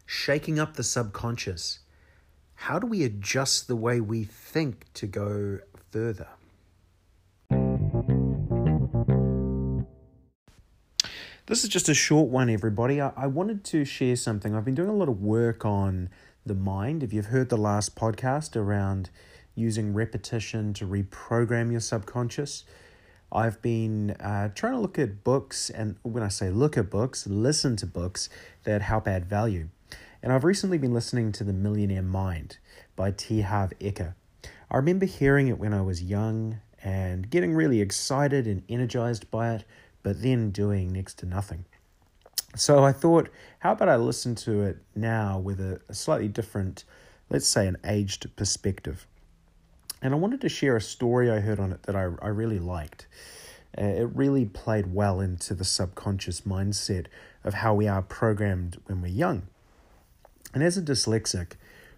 shaking up the subconscious. How do we adjust the way we think to go further? This is just a short one, everybody. I wanted to share something. I've been doing a lot of work on the mind. If you've heard the last podcast around using repetition to reprogram your subconscious, I've been trying to look at books, and when I say look at books, listen to books that help add value. And I've recently been listening to The Millionaire Mind by T. Harv Eker. I remember hearing it when I was young and getting really excited and energized by it, but then doing next to nothing. So I thought, how about I listen to it now with a slightly different, let's say an aged perspective. And I wanted to share a story I heard on it that I really liked. It really played well into the subconscious mindset of how we are programmed when we're young. And as a dyslexic,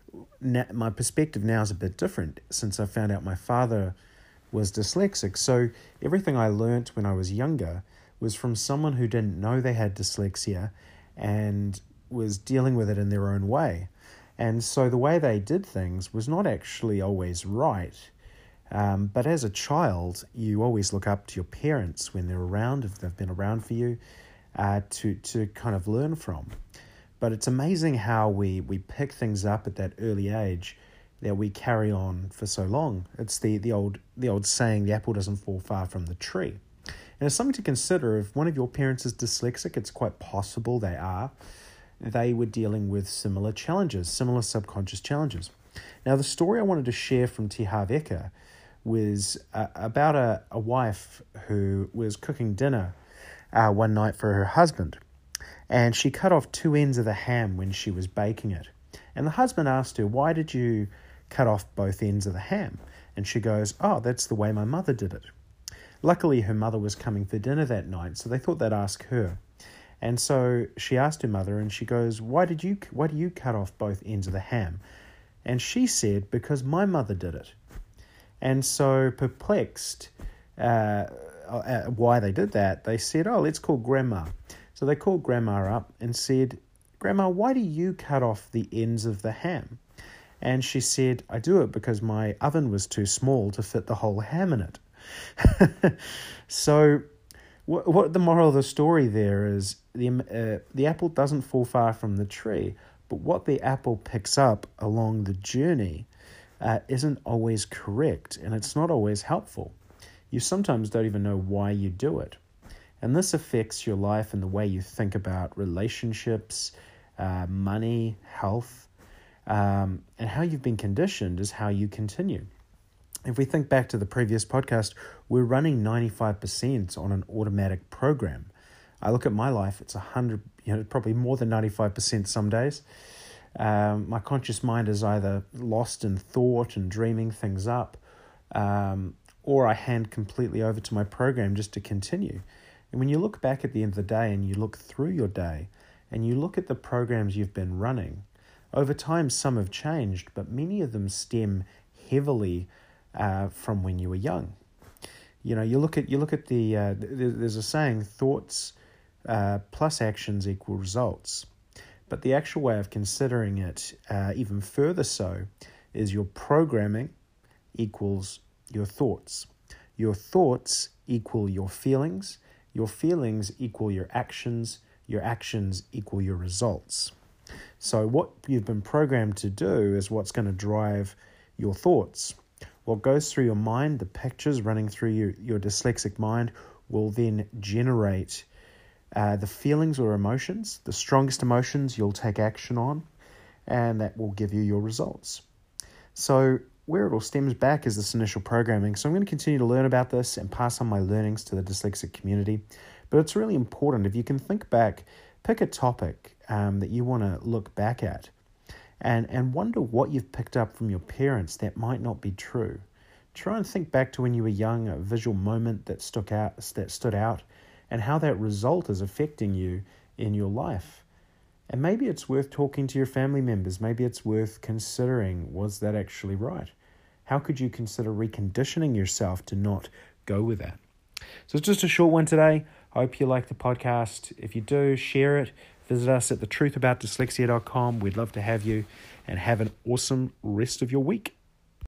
my perspective now is a bit different since I found out my father was dyslexic. So everything I learnt when I was younger was from someone who didn't know they had dyslexia and was dealing with it in their own way. And so the way they did things was not actually always right. But as a child, you always look up to your parents when they're around, if they've been around for you, to kind of learn from. But it's amazing how we pick things up at that early age that we carry on for so long. It's the old saying, the apple doesn't fall far from the tree. And it's something to consider. If one of your parents is dyslexic, it's quite possible they were dealing with similar challenges, similar subconscious challenges. Now, the story I wanted to share from T. Harv Eker was about a wife who was cooking dinner one night for her husband. And she cut off two ends of the ham when she was baking it. And the husband asked her, "Why did you cut off both ends of the ham?" And she goes, "Oh, that's the way my mother did it." Luckily, her mother was coming for dinner that night, so they thought they'd ask her. And so she asked her mother, and she goes, why do you cut off both ends of the ham? And she said, "Because my mother did it." And so perplexed why they did that, they said, "Oh, let's call Grandma." So they called Grandma up and said, "Grandma, why do you cut off the ends of the ham?" And she said, "I do it because my oven was too small to fit the whole ham in it." So what the moral of the story there is, the apple doesn't fall far from the tree, but what the apple picks up along the journey isn't always correct, and it's not always helpful. You sometimes don't even know why you do it. And this affects your life and the way you think about relationships, money, health, and how you've been conditioned is how you continue. If we think back to the previous podcast, we're running 95% on an automatic program. I look at my life, it's 100, probably more than 95% some days. My conscious mind is either lost in thought and dreaming things up, or I hand completely over to my program just to continue. And when you look back at the end of the day and you look through your day and you look at the programs you've been running, over time some have changed, but many of them stem heavily from when you were young. You look at there's a saying, thoughts plus actions equal results. But the actual way of considering it even further so is your programming equals your thoughts. Your thoughts equal your feelings equal your actions equal your results. So what you've been programmed to do is what's going to drive your thoughts. What goes through your mind, the pictures running through your dyslexic mind, will then generate the feelings or emotions. The strongest emotions you'll take action on, and that will give you your results. So where it all stems back is this initial programming. So I'm going to continue to learn about this and pass on my learnings to the dyslexic community. But it's really important, if you can think back, pick a topic that you want to look back at and wonder what you've picked up from your parents that might not be true. Try and think back to when you were young, a visual moment that stood out, and how that result is affecting you in your life. And maybe it's worth talking to your family members. Maybe it's worth considering, was that actually right? How could you consider reconditioning yourself to not go with that? So it's just a short one today. I hope you like the podcast. If you do, share it. Visit us at thetruthaboutdyslexia.com. We'd love to have you, and have an awesome rest of your week.